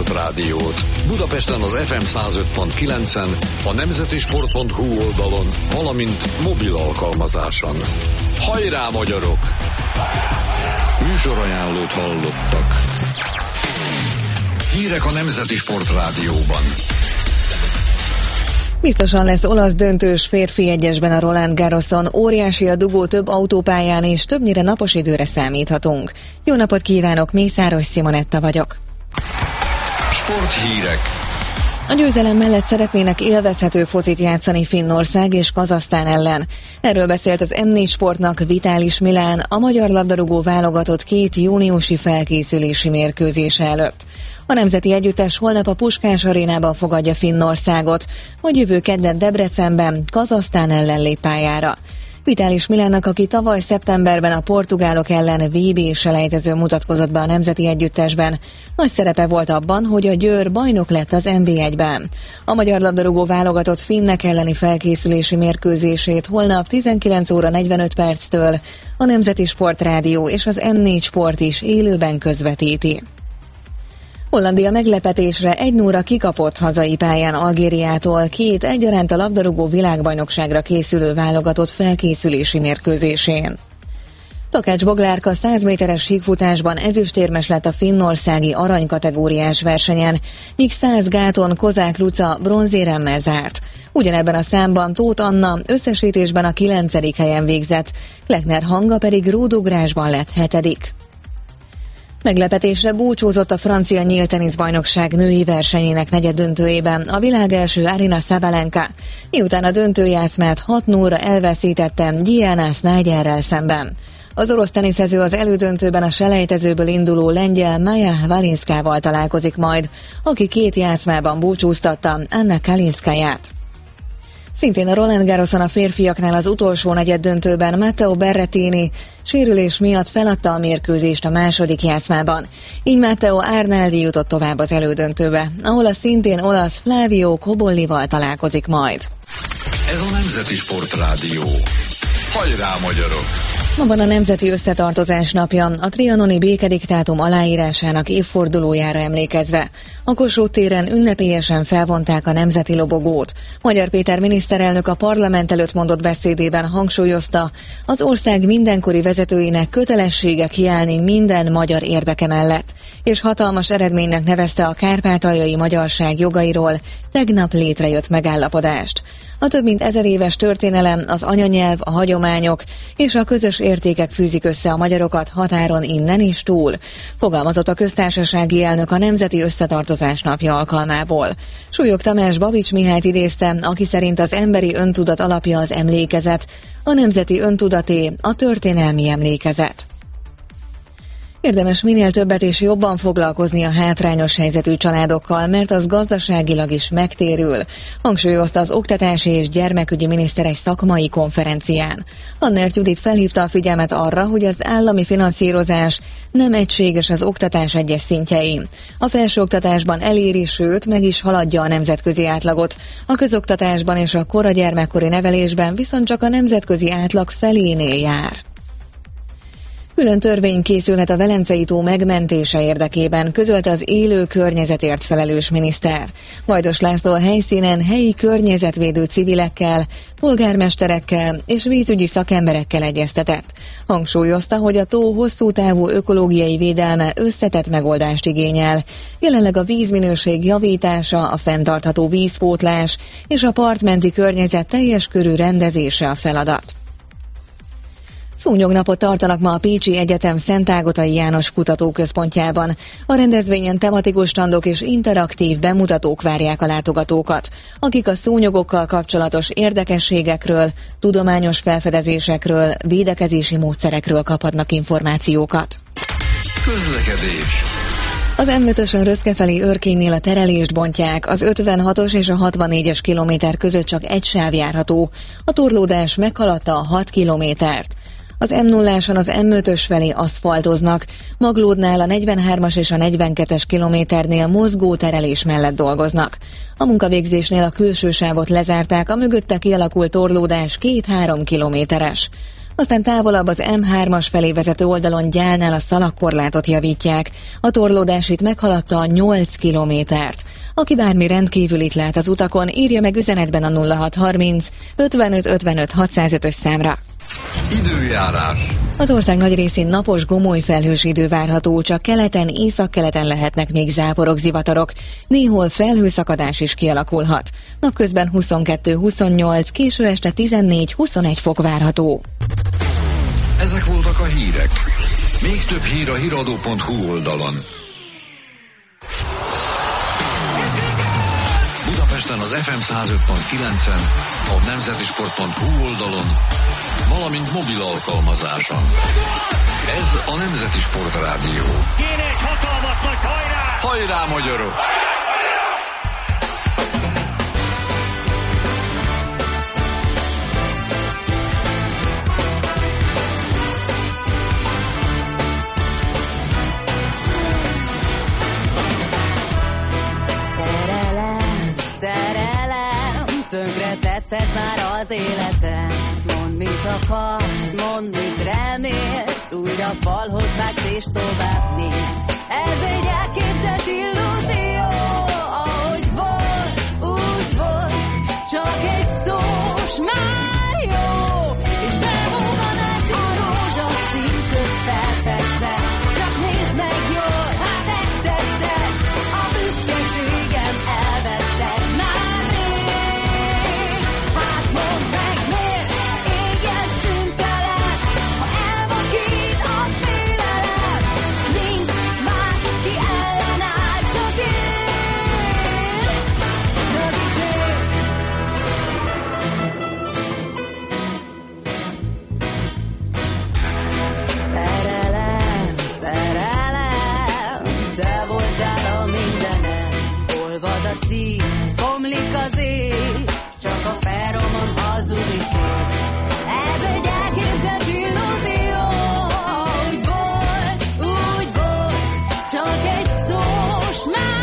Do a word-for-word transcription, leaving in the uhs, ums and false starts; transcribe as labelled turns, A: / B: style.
A: Sportrádiót. Budapesten az ef em száz öt pont kilencen, a nemzeti sport pont hú oldalon, valamint mobil alkalmazáson. Hajrá, magyarok! Műsorajánlót hallottak. Hírek a Nemzeti Sportrádióban.
B: Biztosan lesz olasz döntős férfi egyesben a Roland Garroson, óriási a dugó több autópályán, és többnyire napos időre számíthatunk. Jó napot kívánok, Mészáros Simonetta vagyok.
A: Sporthírek.
B: A győzelem mellett szeretnének élvezhető focit játszani Finnország és Kazahsztán ellen. Erről beszélt az em négy Sportnak Vitalis Milán, a magyar labdarúgó válogatott két júniusi felkészülési mérkőzése előtt. A nemzeti együttes holnap a Puskás arénában fogadja Finnországot, majd jövő kedden Debrecenben Kazahsztán ellen lép pályára. Vitalis Milánnak, aki tavaly szeptemberben a portugálok ellen vé bé-selejtezőn mutatkozott be a nemzeti együttesben, nagy szerepe volt abban, hogy a Győr bajnok lett az en bé egyben. A magyar labdarúgó válogatott finnek elleni felkészülési mérkőzését holnap tizenkilenc óra negyvenöt perctől a Nemzeti Sportrádió és az em négy Sport is élőben közvetíti. Hollandia meglepetésre egy nulla kikapott hazai pályán Algériától két egyaránt a labdarúgó világbajnokságra készülő válogatott felkészülési mérkőzésén. Takács Boglárka száz méteres síkfutásban ezüstérmes lett a finnországi aranykategóriás versenyen, míg száz gáton Kozák Luca bronzéremmel zárt. Ugyanebben a számban Tóth Anna összesítésben a kilencedik helyen végzett, Kleckner Hanga pedig rúdugrásban lett hetedik. Meglepetésre búcsúzott a francia nyílt teniszbajnokság női versenyének negyeddöntőjében a világ első Aryna Sabalenka, miután a döntőjátszmát hat nullra elveszítette Diana Snyderrel szemben. Az orosz teniszező az elődöntőben a selejtezőből induló lengyel Maja Valinszkával találkozik majd, aki két játszmában búcsúztatta Anna Kalinszkaját. Szintén a Roland Garroson a férfiaknál az utolsó negyeddöntőben Matteo Berrettini sérülés miatt feladta a mérkőzést a második játszmában. Így Matteo Arnaldi jutott tovább az elődöntőbe, ahol a szintén olasz Flavio Cobollival találkozik majd.
A: Ez a Nemzeti Sportrádió. Hajrá, magyarok!
B: Ma van a Nemzeti Összetartozás napja, a trianoni békediktátum aláírásának évfordulójára emlékezve. A Kossuth téren ünnepélyesen felvonták a nemzeti lobogót. Magyar Péter miniszterelnök a parlament előtt mondott beszédében hangsúlyozta, az ország mindenkori vezetőinek kötelessége kiállni minden magyar érdeke mellett, és hatalmas eredménynek nevezte a kárpátaljai magyarság jogairól tegnap létrejött megállapodást. A több mint ezer éves történelem, az anyanyelv, a hagyományok és a közös értékek fűzik össze a magyarokat határon innen is túl, fogalmazott a köztársasági elnök a Nemzeti Összetartozás napja alkalmából. Súlyog Tamás Babics Mihályt idézte, aki szerint az emberi öntudat alapja az emlékezet, a nemzeti öntudaté a történelmi emlékezet. Érdemes minél többet és jobban foglalkozni a hátrányos helyzetű családokkal, mert az gazdaságilag is megtérül, hangsúlyozta az Oktatási és Gyermekügyi Miniszter egy szakmai konferencián. Annert Judit felhívta a figyelmet arra, hogy az állami finanszírozás nem egységes az oktatás egyes szintjein. A felsőoktatásban eléri, sőt, meg is haladja a nemzetközi átlagot. A közoktatásban és a kora gyermekkori nevelésben viszont csak a nemzetközi átlag felénél jár. Külön törvény készülhet a Velencei-tó megmentése érdekében, közölte az élő környezetért felelős miniszter. Vajdos László a helyszínen helyi környezetvédő civilekkel, polgármesterekkel és vízügyi szakemberekkel egyeztetett. Hangsúlyozta, hogy a tó hosszú távú ökológiai védelme összetett megoldást igényel. Jelenleg a vízminőség javítása, a fenntartható vízpótlás és a partmenti környezet teljes körű rendezése a feladat. Szúnyognapot tartanak ma a Pécsi Egyetem Szent Ágotai János Kutatóközpontjában. A rendezvényen tematikus standok és interaktív bemutatók várják a látogatókat, akik a szúnyogokkal kapcsolatos érdekességekről, tudományos felfedezésekről, védekezési módszerekről kaphatnak információkat.
A: Közlekedés.
B: Az em ötösön Röszke felé Örkénynél a terelést bontják, az ötvenhatos és a hatvannégyes kilométer között csak egy sáv járható. A torlódás meghaladta a hat kilométert. Az em nulláson az em ötös felé aszfaltoznak, Maglódnál a negyvenhármas és a negyvenkettes kilométernél mozgó terelés mellett dolgoznak. A munkavégzésnél a külső sávot lezárták, a mögötte kialakult torlódás két-három kilométeres. Aztán távolabb az M hármas felé vezető oldalon Gyálnál a szalagkorlátot javítják. A torlódás itt meghaladta a nyolc kilométert. Aki bármi rendkívülit lát az utakon, írja meg üzenetben a nulla hat harminc ötvenöt ötvenöt hatszázötös számra.
A: Időjárás.
B: Az ország nagy részén napos, gomoly felhős idő várható, csak keleten, északkeleten lehetnek még záporok, zivatarok. Néhol felhőszakadás is kialakulhat. Napközben huszonkettő huszonnyolc, késő este tizennégy huszonegy fok várható.
A: Ezek voltak a hírek. Még több hír a híradó pont hu oldalon. Budapesten az ef em száz öt pont kilencen, a nemzetisport pont hu oldalon, valamint mobil alkalmazáson. Ez a Nemzeti Sport Rádió.
C: Kéne egy hatalmas nagy hajrá!
A: Hajrá, magyarok!
D: Szerelem, szerelem, tönkretetted már az életem. Mondd, mit akarsz, mondd, mit remélsz, újra falhoz vágsz és tovább néz. Ez egy elképzelt illúzió, ahogy volt, úgy volt, csak egy szó, s már jó, és bemúvanász a rózsaszín köt felfestve. Csak nézd meg jól, hát ezt tetted, a büszkeségem elvetted már rég. Hát mondd meg miért, égen szüntelen, ha elvakít a félelem. Nincs más, ki ellenáll, csak én, csak is én. Szerelem, szerelem, te voltál a mindenem. Olvad a szív, bomlik az ég, csak a felromon hazudik. Ez egy elképzelt illúzió, úgy volt, úgy volt, csak egy szó, s már